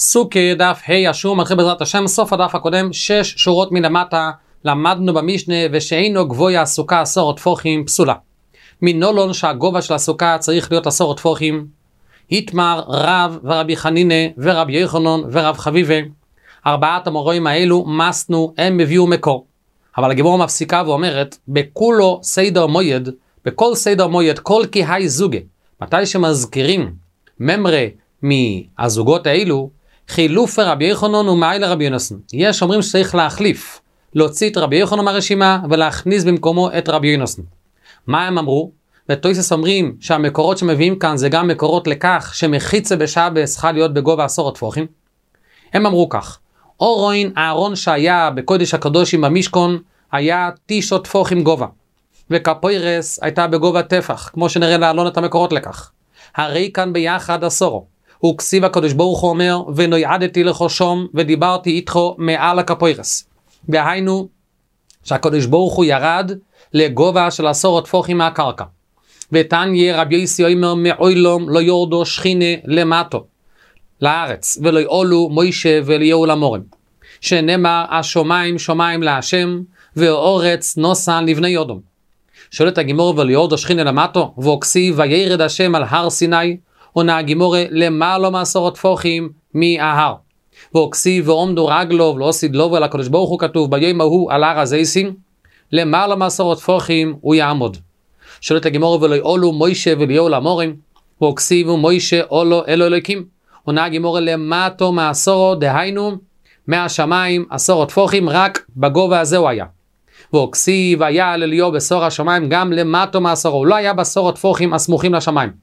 סוכה דף ה' השיעור מתחיל בעזרת השם. סוף הדף הקודם 6 שורות מלמטה למדנו במשנה ושאינו גבוה הסוכה 10 טפוחים פסולה. מנולון שהגובה של הסוכה צריך להיות 10 טפוחים. התמר רב ורבי חנינה ורבי יוחנן ורב חביבה, 4 המורים האלו מסנו, הם הביאו מקור. אבל הגימורה מפסיקה ואומרת בכולו סדר מויד, בכל סדר מויד, כל כהי זוגה, מתי שמזכירים ממרה מהזוגות האלו, חילוף רבי יוחנן ומעיל רבי יונתן. יש אומרים שצריך להחליף, להוציא את רבי יוחנן מהרשימה ולהכניס במקומו את רבי יונתן. מה הם אמרו? ותויסס אומרים שהמקורות שמביאים כאן זה גם מקורות לכך שמחיצה בשבס צריכה להיות בגובה 10 טפוחים. הם אמרו כך: אורון הארון שהיה בקודש הקדושים במשכון היה 9 טפוחים גובה, וכפוירס הייתה בגובה טפח, כמו שנראה להלון את המקורות לכך. הרי כאן ביחד 10. הוא כסיב הקדוש ברוך הוא אומר ונויעדתי לך שום ודיברתי איתכו מעל הכפוירס. והיינו שהקדוש ברוך הוא ירד לגובה של 10 טפוחים מהקרקע. ותניה רבי יוסי אומר מעולם לא יורדו שכינה למטו לארץ ולא יעולו מוישה ואליהו למורם, שנאמר השומיים שמיים להשם והאורץ נוסן לבני יודום. שואלת הגימורה ולא יורדו שכינה למטו וכסיב וירד השם על הר סיני, עונה הגימורה למעלה מ10 טפוחים מההר. וכסיב ועומדו רגלו ולא סידלו אל הקדוש ברוך הוא כתוב ביום ההוא על הר הזיסין, למעלה מ10 טפוחים הוא יעמוד. שואלת הגימורה ולא יעולו מוישה ואליהו למורם, וכסיבו מוישה עולו אלו אלוקים. עונה הגימורה למטו מ10, דהיינו מהשמיים 10 טפוחים, רק בגובה הזה הוא היה. וכסיב היה על אליהו בסור השמיים גם למטו מ10, הוא לא היה ב10 טפוחים הסמוכים לשמיים.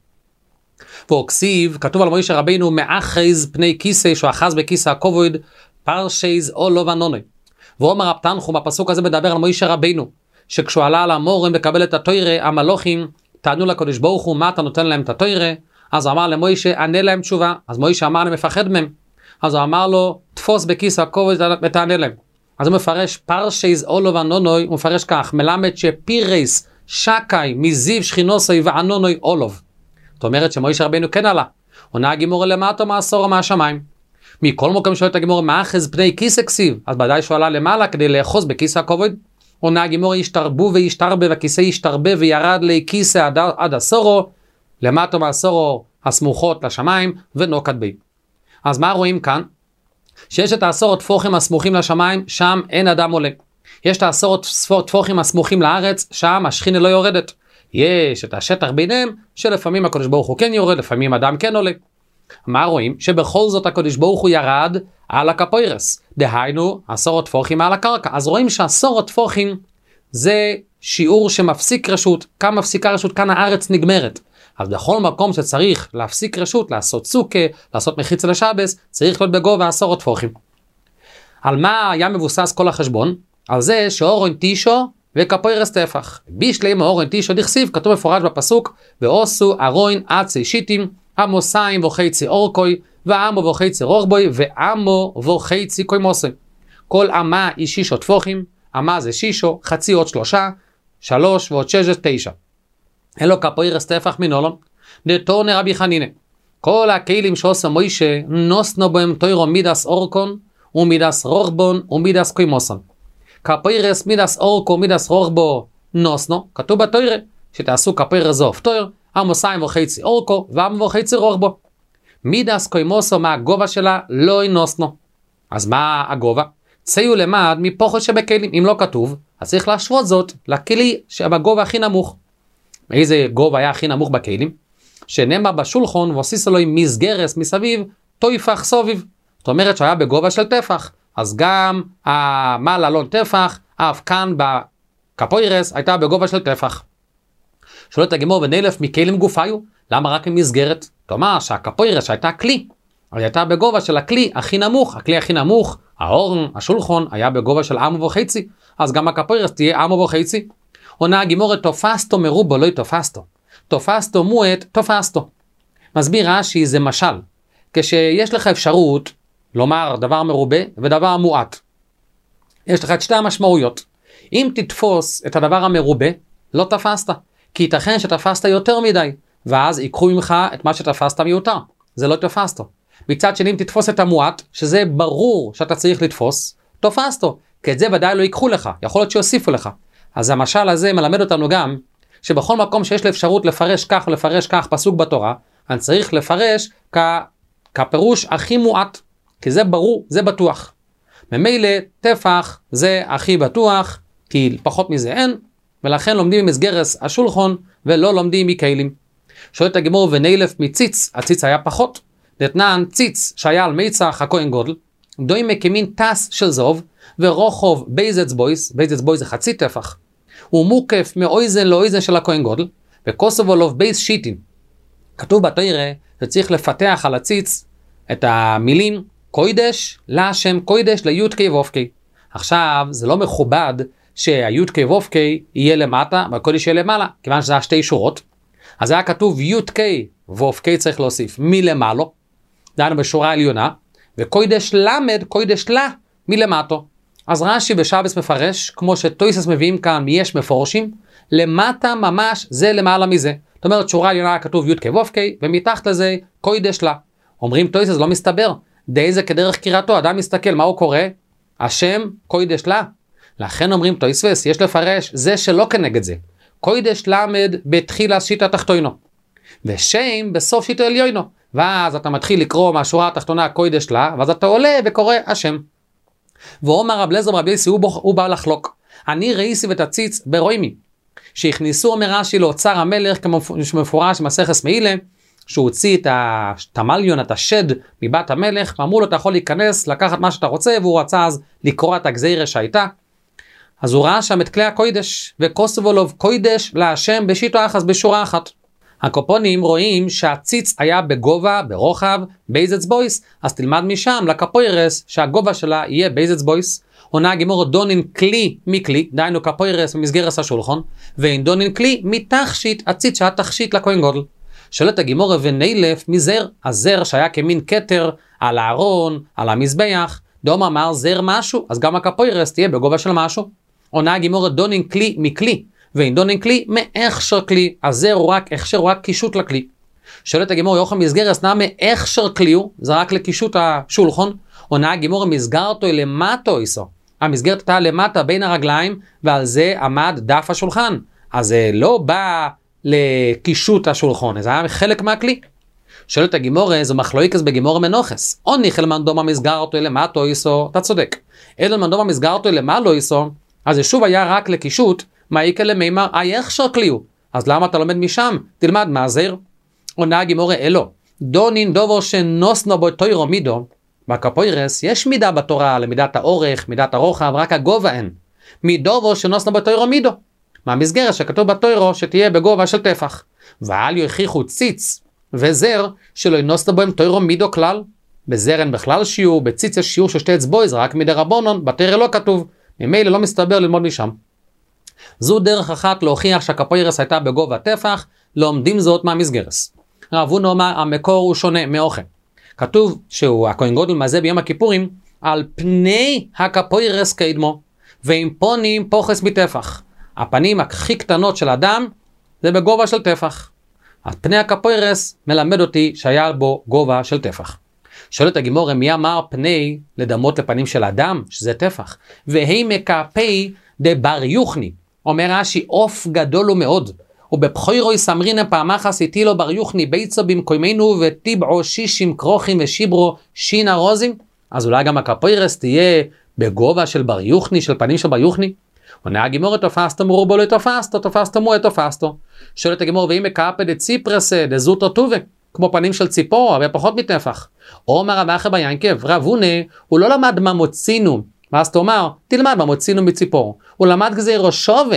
וכסיב כתוב על מוישה רבינו מאחז פני כיסא, שהוא אחז בכיסא הכובד, פרשייז או לא ונוני. ואומר רב תנחום בפסוק הזה מדבר על מוישה רבינו, שכשהוא עלה על המורם לקבל את התוירה, המלוכים טענו לקדוש ברוך הוא מה אתה נותן להם את התוירה? אז הוא אמר למוישה ענה להם תשובה. אז מוישה אמר אני מפחד מהם. אז הוא אמר לו תפוס בכיסא הכובד ותענה להם. אז הוא מפרש פרשייז או לא ונוני, הוא מפרש כך, מלמד שפירייס שקי מזיו שכינוסי וענונוי אולוב. זאת אומרת שמוישה רבינו כן עלה. עונה הגימורה למטה מ10 מהשמיים. מכל מקום שואלת הגימורה מאחז פני כיסא כסיב, אז ודאי שהוא עלה למעלה כדי לאחוז בכיסא הכובד. עונה הגימורה ישתרבו וישתרבה, והכיסא ישתרבה וירד לכיסא עד 10, למטה מ10 הסמוכות לשמיים ונוקד בי. אז מה רואים כאן? שיש את 10 טפוחים הסמוכים לשמיים, שם אין אדם עולה. יש את 10 טפוחים הסמוכים לארץ, שם השכינה לא יורדת. יש את השטח ביניהם שלפעמים הקדוש ברוך הוא כן יורד, לפעמים אדם כן עולה. מה רואים? שבכל זאת הקדוש ברוך הוא ירד על הכפוירס, דהיינו 10 טפוחים על הקרקע. אז רואים ש10 טפוחים זה שיעור שמפסיק רשות. כאן מפסיקה רשות, כאן הארץ נגמרת. אז בכל מקום שצריך להפסיק רשות, לעשות סוכה, לעשות מחיצה לשבס, צריך להיות בגובה 10 טפוחים. על מה היה מבוסס כל החשבון? על זה שאורון תישו וכפוירס טפח. בישלם אורון תישו דכסיב, כתוב מפורש בפסוק ועושו ארון עצי שיטים עמוסיים וחצי אורקוי ועמו וחצי רוחבוי ועמו וחצי קוימוסי. כל אמה היא 6 טפוחים, אמה זה 6, חצי עוד 3, 3 ועוד 6 זה 9. אלו כפוירס טפח מנולון. דתורנה רבי חנינה, כל הכלים שעושה מוישה נוסנו בהם תוירו מידס אורקון ומידס רוחבון ומידס קוימוסון. כפוירס מידס אורקו מידס רוחבו נוסנו, כתוב בתוירה שתעשו כפוירס זו פטויר, עמוסיים וחצי אורקו ועמו וחצי רוחבו. מידס קוימוסו מה הגובה שלה לא נוסנו. אז מה הגובה? ציו למד מפוחד שבכלים. אם לא כתוב אז צריך להשוות זאת לכלי שבגובה הכי נמוך. איזה גובה היה הכי נמוך בכלים? שנאמר בשולחון ועוסיס אלוהי מסגרס מסביב תויפח סוביב. זאת אומרת שהיה בגובה של טפח. אז גם המעל אלון טפח, אף כאן בכפוירס הייתה בגובה של טפח. שואלת הגימור ונלף מכלים גופיו, למה רק ממסגרת? תאמר שהכפוירס שהייתה כלי, אבל הייתה בגובה של הכלי הכי נמוך. הכלי הכי נמוך, האורן, השולחון, היה בגובה של עמו וחצי, אז גם הכפוירס תהיה עמו וחצי. עונה הגימור תופסתו מרובו לא תופסתו, תופסתו מועט תופסתו. מסביר רש"י זה משל, כשיש לך אפשרות לומר דבר מרובה ודבר מועט, יש לך את שתי המשמעויות. אם תתפוס את הדבר המרובה לא תפסת, כי ייתכן שתפסת יותר מדי ואז ייקחו ממך את מה שתפסת מיותר, זה לא תפסת. מצד שני אם תתפוס את המועט, שזה ברור שאתה צריך לתפוס, תופסתו, כי את זה ודאי לא ייקחו לך, יכול להיות שיוסיפו לך. אז המשל הזה מלמד אותנו גם, שבכל מקום שיש לאפשרות לפרש כך או לפרש כך פסוק בתורה, אני צריך לפרש כפירוש הכי מועט, כי זה ברור, זה בטוח. ממילא טפח זה הכי בטוח, כי פחות מזה אין, ולכן לומדים ממסגרס השולחון, ולא לומדים מכלים. שואלת הגמור ונילף מציץ, הציץ היה פחות, דתנן ציץ שהיה על מיצח הכהן גודל, דוימה כמין טס של זוב, ורוחוב בייזץ בויס, בייזץ בויס זה חצי טפח, הוא מוקף מאויזן לאויזן של הכהן גודל, וקוסובו לוב בייס שיטין. כתוב בתורה שצריך לפתח על הציץ את המילים קוידש להשם קוידש ליוד קי וופקי. עכשיו זה לא מכובד שהיוד קי וופקי יהיה למטה והקוידש יהיה למעלה, כיוון שזה שתי שורות. אז היה כתוב יוד קי וופקי צריך להוסיף מלמעלו, דהיינו בשורה העליונה, וקוידש למד קוידש לה מלמטו. אז רש"י בשבס מפרש, כמו שטויסס מביאים כאן מיש מפורשים, למטה ממש זה למעלה מזה. זאת אומרת שורה עליונה כתוב יוד קי וופקי, ומתחת לזה קוידש לה. אומרים טויסס לא מסתבר, די זה כדרך קריאתו, אדם מסתכל מה הוא קורא? השם קוידש לה. לכן אומרים טויסס יש לפרש זה שלא כנגד זה. קוידש למד בתחילה שיטה תחתוינו, ושם בסוף שיטה עליונו. ואז אתה מתחיל לקרוא מהשורה התחתונה קוידש לה, ואז אתה עולה וקורא השם. ואומר רב אליעזר ברבי יוסי הוא בא לחלוק. אני ראיתי ותציץ ברוימי, שהכניסו אומר רש"י לאוצר המלך, כמו שמפורש במסכת מעילה, שהוא הוציא את התמליון, את השד מבת המלך, ואמרו לו אתה יכול להיכנס, לקחת מה שאתה רוצה, והוא רצה אז לקרוא את הגזירה שהייתה. אז הוא ראה שם את כלי הקוידש, וקוסבו לוב קוידש להשם בשיטו אחת בשורה אחת. הקופונים רואים שהציץ היה בגובה, ברוחב, בייזץ בויס, אז תלמד משם לקפוירס שהגובה שלה יהיה בייזץ בויס. עונה הגמור דונין כלי מכלי, דהיינו קפוירס במסגרס השולחון, ואין דונין כלי מתחשית, הציץ שהיה תחשית לכהן גודל. שואלת הגמור ונילף מזר, הזר שהיה כמין כתר על הארון, על המזבח, דום אמר זר משהו, אז גם הקפוירס תהיה בגובה של משהו. עונה הגמור דונין כלי מכלי, ואין דונין כלי מאכשר כלי, הזר הוא רק הכשר, הוא רק קישוט לכלי. שואלת הגמור יוחם מסגרס נע מאכשר כלי הוא, זה רק לקישוט השולחון. עונה הגמור מסגרתו למטו איסו, המסגרת הייתה למטה בין הרגליים, ועל זה עמד דף השולחן, אז זה לא בא לקישוט השולחון, זה היה חלק מהכלי. שואלת הגמור, זו מחלוקת בגמור מנוחס, או ניחל מנדום המסגרתו למטו איסו, אתה צודק, אלא מנדום המסגרתו למעלו איסו, אז זה שוב היה רק לקישוט, מה יקל למימר, הכשר כלי הוא, אז למה אתה לומד משם? תלמד מה זר. עונה הגמור אלו, דונין דובר שנוסנו בו תוירו מידו, בקפוירס יש מידה בתורה למידת האורך, מידת הרוחב, רק הגובה אין. מדובו שנוסנו בתוירו מידו. מהמסגרת שכתוב בתוירו שתהיה בגובה של טפח. ועל יוכיחו ציץ וזר שלא ינוסנו בהם תוירו מידו כלל. בזר אין בכלל שיעור, בציץ יש שיעור של שתי אצבעי, זה רק מדי רבונון, בתורה לא כתוב. ממילא לא מסתבר ללמוד משם. זו דרך אחת להוכיח שהקפוירס הייתה בגובה טפח, לומדים זאת מהמסגרס. רב הונא אומר המקור הוא שונה מאוכל. כתוב שהוא הכהן גודל מזה ביום הכיפורים על פני הקפוירס קדמו, ועם פונים פוחס מטפח. הפנים הכי קטנות של אדם זה בגובה של טפח. אז פני הקפוירס מלמד אותי שהיה בו גובה של טפח. שואלת הגמור מי אמר פני לדמות לפנים של אדם שזה טפח, והי מקפי דבר יוחני. אומר רש"י עוף גדול הוא מאוד, ובבחוירוי סמרינא פעמחס הטילו בר יוחני ביצו במקומנו וטיבעו שישים כרוכים ושיברו שינה רוזים. אז אולי גם הקפוירס תהיה בגובה של בר יוחני, של פנים של בר יוחני. עונה הגמור תופסתו מרובו לא תופסתו, תופסתו מו תופסתו. שואלת הגמור ואם מקפא דציפרסה דזוטו טובה, כמו פנים של ציפור, אבל פחות מטפח. אומר רב אחא בר ינקב, רב הונא הוא לא למד מה מוצינו, ואז תאמר תלמד מה מוצינו מציפור, הוא למד גזירו שווה,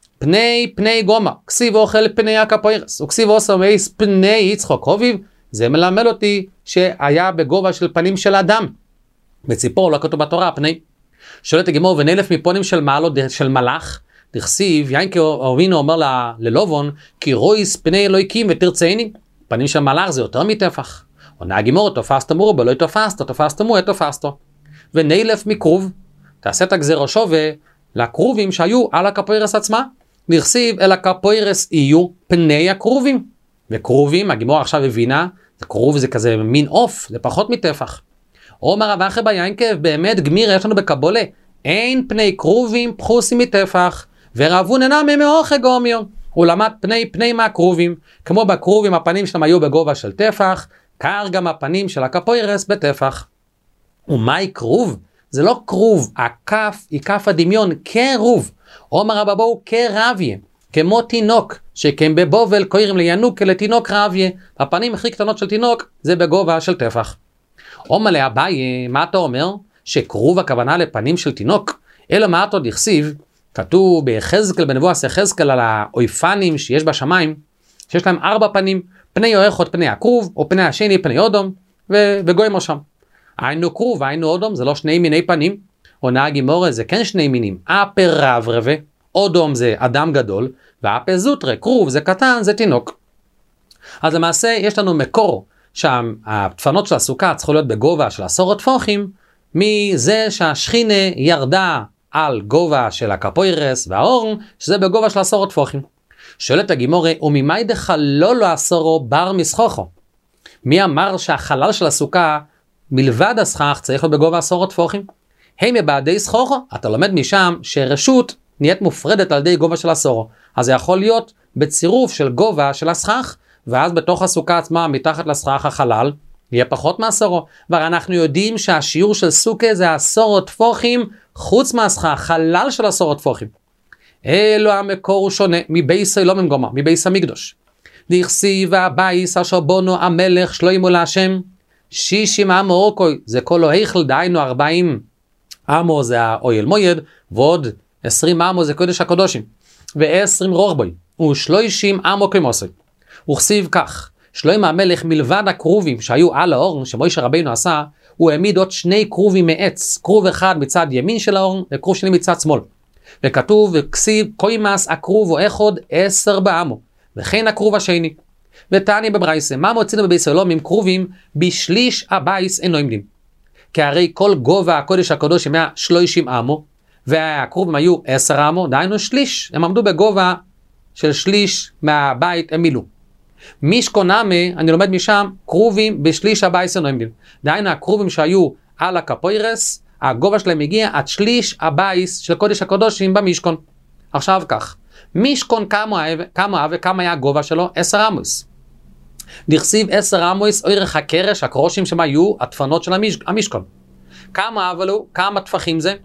פני גומה, כסיב אוכל פני הקפוירס, וכסיב עושה מייס פני יצחוק חוביב, זה מלמד אותי שהיה בגובה של פנים של אדם. בציפור לא כתוב בתורה פני. שואלת הגמור ונלף מפונים של מעלות של מלאך, דכסיב ינקב אבינו אומר ללובון, כי רויס פני אלוהיקים ותרצייני, פנים של מלאך זה יותר מטפח. עונה הגמור תופסתו מורבו לא תופסתו, תופסתו מו תופסתו. ונלף מקרוב, תעשה את הגזירו שווה לקרובים שהיו על הקפוירס עצמה, נכסיב אל הקפוירס יהיו פני הקרובים. וקרובים, הגמור עכשיו הבינה, זה כרוב, זה כזה מין עוף, זה פחות מטפח. אומר רב אחי בר ינקב, באמת גמיר יש לנו בקבולה, אין פני כרובים פחוסים מטפח, ורבון אינם ממאורכי גומיו. הוא למד פני מהכרובים, כמו בכרובים הפנים שלהם היו בגובה של טפח, כך גם הפנים של הקפוירס בטפח. ומהי כרוב? זה לא כרוב, הכף היא כף הדמיון, כרוב. אומר רב אבוהו כרביה, כמו תינוק, שכן בבובל קוראים לינוק לתינוק רביה, הפנים הכי קטנות של תינוק זה בגובה של טפח. אומר לאביי, מה אתה אומר? שכרוב הכוונה לפנים של תינוק? אלא מה אתה דכסיב? כתוב ביחזקאל, בנבואת יחזקאל על האויפנים שיש בשמיים, שיש להם 4 פנים, פני האחד פני הכרוב, או פני השני פני אודום, וגויים שם. היינו כרוב, היינו אודום, זה לא שני מיני פנים, או נהג אימורה זה כן שני מינים, אפה רב רבה, אודום זה אדם גדול, ואפה זוטרה, כרוב זה קטן, זה תינוק. אז למעשה יש לנו מקור, שהדפנות של הסוכה צריכו להיות בגובה של 10 טפוחים, מזה שהשכינה ירדה על גובה של הקפוירס והאורן, שזה בגובה של 10 טפוחים. שואלת הגימורה, וממאי דחלולו 10 בר מסכוכו? מי אמר שהחלל של הסוכה, מלבד הסכך, צריך להיות בגובה 10 טפוחים? היי מבעדי סכוכו, אתה לומד משם שרשות נהיית מופרדת על ידי גובה של 10. אז זה יכול להיות בצירוף של גובה של הסכך, ואז בתוך הסוכה עצמה, מתחת לסכך החלל, יהיה פחות מ10. ואנחנו יודעים שהשיעור של סוכה זה 10 טפוחים, חוץ מהסכך, חלל של 10 טפוחים. אלו המקור הוא שונה, מבייס אלוהים גומר, מבייס המקדוש. דכסיב הבייס אשר בונו המלך שלמה להשם, 60 עמו אורכוי, זה כל ההיכל, דהיינו 40 עמו זה האוהל מועד, ועוד 20 עמו זה קודש הקודשים, ו20 רוחבוי, ו30 עמו כמוסי. וכסיב כך, שלמה המלך מלבד הכרובים שהיו על האורן שמוישה רבינו עשה, הוא העמיד עוד 2 כרובים מעץ, כרוב אחד מצד ימין של האורן, וכרוב שני מצד שמאל. וכתוב, וכסיב קוימס הכרוב או אחד 10 בעמו, וכן הכרוב השני. ותעני בברייסה, מה מוצאנו בבייס אלוהים עם כרובים? בשליש הבייס אינו עמדים. כי הרי כל גובה הקודש הקדוש היה 30 עמו, והכרובים היו 10 עמו, דהיינו שליש, הם עמדו בגובה של שליש מהבית הם מילאו. מישכונמי, אני לומד משם, כרובים בשליש הבייס אינו עמדים. דהיינו הכרובים שהיו על הקפוירס, הגובה שלהם הגיע עד שליש הבייס של קודש הקדושים במשכון. עכשיו כך, משכון כמה היה הגובה שלו? 10 עמוס. דכסיב 10 עמוס, אורך הקרש, הקרושים שם היו הדפנות של המשכון. כמה טפחים זה?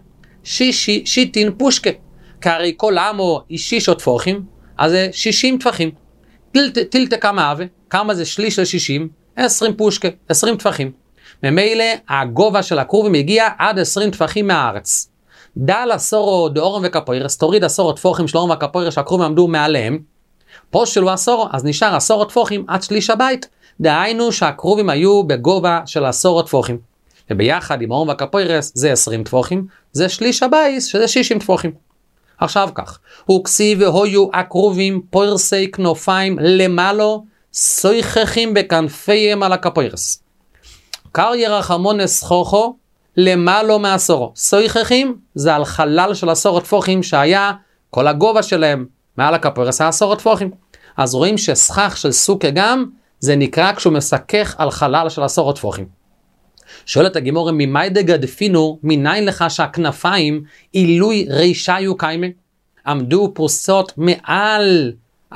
60 פושקה. כי הרי כל עמו היא 6 טפוחים, אז זה 60 טפחים. תלתה כמה זה שליש של 60? 20 פושקה, 20 טפחים. ממילא הגובה של הכרובים הגיע עד 20 טפחים מהארץ. דל 10 דאורם וקפוירס, תוריד 10 טפוחים של אורם וקפוירס שהכרובים עמדו מעליהם, פה שלו 10, אז נשאר 10 טפוחים עד שליש הבית, דהיינו שהכרובים היו בגובה של 10 טפוחים. וביחד עם אורם וקפוירס זה 20 טפוחים, זה שליש הבית שזה 60 טפוחים. עכשיו כך, הוא כסיב והיו הכרובים פורסי כנופיים למעלו, סויככים בכנפיהם על הקפוירס. קריא רחמונס חוכו למעלו מ10. סויככים זה על חלל של 10 טפוחים שהיה כל הגובה שלהם מעל הקפוירס 10 טפוחים. אז רואים שסכך של סוכה גם זה נקרא כשהוא מסכך על חלל של 10 טפוחים. שואלת הגימורה, ממאי דגדפינו, מניין לך שהכנפיים אילוי רישיו קיימה, עמדו פרוסות מעל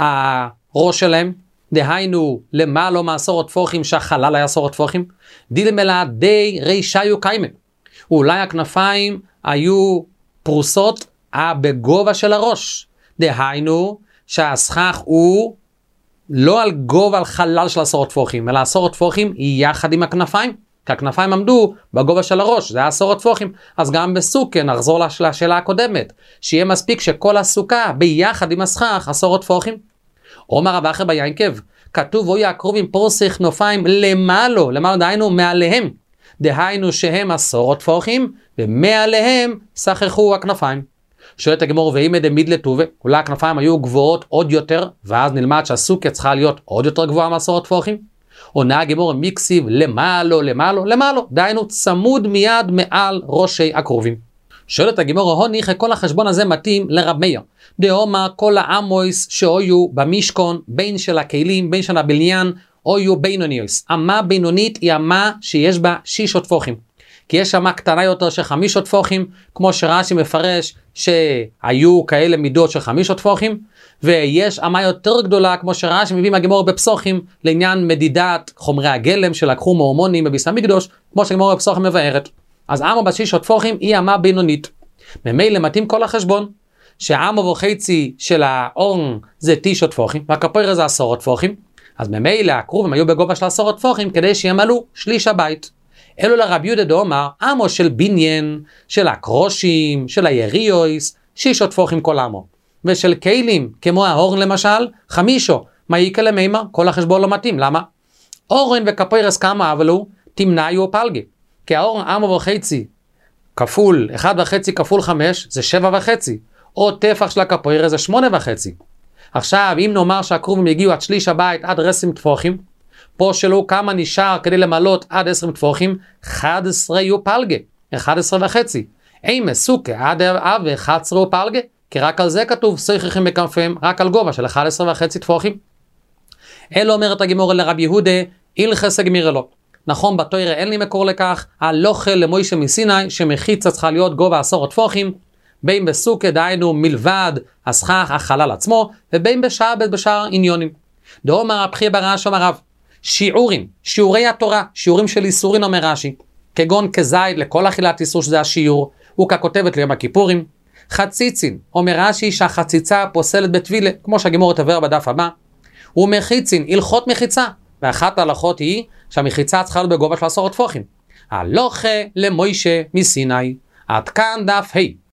הראש שלהם, דהיינו למעלה מ10 טפוחים שהחלל היה 10 טפוחים, דילמלה די רישיו קיימה. אולי הכנפיים היו פרוסות בגובה של הראש, דהיינו שהסכך הוא לא על גובה על חלל של 10 טפוחים, אלא 10 טפוחים יחד עם הכנפיים. כי הכנפיים עמדו בגובה של הראש, זה היה 10 טפוחים. אז גם בסוכה, נחזור לשאלה הקודמת, שיהיה מספיק שכל הסוכה ביחד עם הסכך 10 טפוחים. אומר רב אחי בר ינקב, כתוב ויהיו הכרובים פורסי כנופיים למעלו, דהיינו מעליהם, דהיינו שהם 10 טפוחים, ומעליהם שכחו הכנפיים. שואלת הגמור, ואם דמיד לטובה, אולי הכנפיים היו גבוהות עוד יותר, ואז נלמד שהסוכה צריכה להיות עוד יותר גבוהה מ10 טפוחים? עונה הגמור מיקסיב למעלו, דהיינו צמוד מיד מעל ראשי הכרובים. שואלת הגמור, הוניך כל החשבון הזה מתאים לרב מאיר. דאומר כל העמוס שהיו במשכון, בין של הכלים, בין של הבניין, או יהיו בינוניוס. אמה בינונית היא אמה שיש בה 6 טפוחים. כי יש אמה קטנה יותר של 5 טפוחים, כמו שרש"י מפרש שהיו כאלה מידות של 5 טפוחים, ויש אמה יותר גדולה, כמו שרש"י מביא מהגמרא בפסוחים, לעניין מדידת חומרי הגלם שלקחו מהורמונים בביס המקדוש, כמו שהגמרא בפסוחים מבארת. אז אמה ב6 טפוחים היא אמה בינונית. ממילא מתאים כל החשבון, שהאמה וחצי של האורן זה 9 טפוחים, והכפרה זה 10 טפוחים, אז ממילא הקרובים היו בגובה של 10 טפוחים, כדי שימלאו שליש הבית. אלו לרבי יהודה דאמר, אמו של בניין, של הקרושים, של היריויס, 6 טפוחים כל אמו. ושל כלים, כמו האורן למשל, 5. מה יקה למימה? כל החשבון לא מתאים. למה? אורן וכפרס כמה אבל הוא תמנעיו פלגי. כי האורן אמו וחצי כפול 1.5 כפול 5 זה 7.5. או טפח של הכפרס זה 8.5. עכשיו אם נאמר שהקרובים יגיעו עד שליש הבית עד 10 טפוחים, פה שלו כמה נשאר כדי למלות עד 10 טפוחים? 11 יהיו פלגי, 11.5. אין מסוקה עד 11 הוא פלגי, כי רק על זה כתוב שיחכם בכנפיהם, רק על גובה של 11.5 טפוחים. אלו אומרת הגמרא לרבי יהודה, הלכס הגמירה לו. נכון, בתורה אין לי מקור לכך, הלוכה למוישה מסיני, שמחיצה צריכה להיות גובה 10 טפוחים, בין בסוכה דהיינו מלבד הסכך החלל עצמו, ובין בשבת בשאר עניונים. דאמר הבכי ברש"י אומר רב, שיעורים, שיעורי התורה, שיעורים של איסורין אומר רש"י, כגון כזית לכל אכילת איסור שזה השיעור, וככותבת ליום הכיפורים. חציצין, אומר רש"י שהחציצה פוסלת בטבילה, כמו שהגמרא תבהר בדף הבא. ומחיצין, הלכות מחיצה, ואחת ההלכות היא שהמחיצה צריכה להיות בגובה של 10 טפוחים. הלוכה למוישה מסיני. עד כאן דף ה'.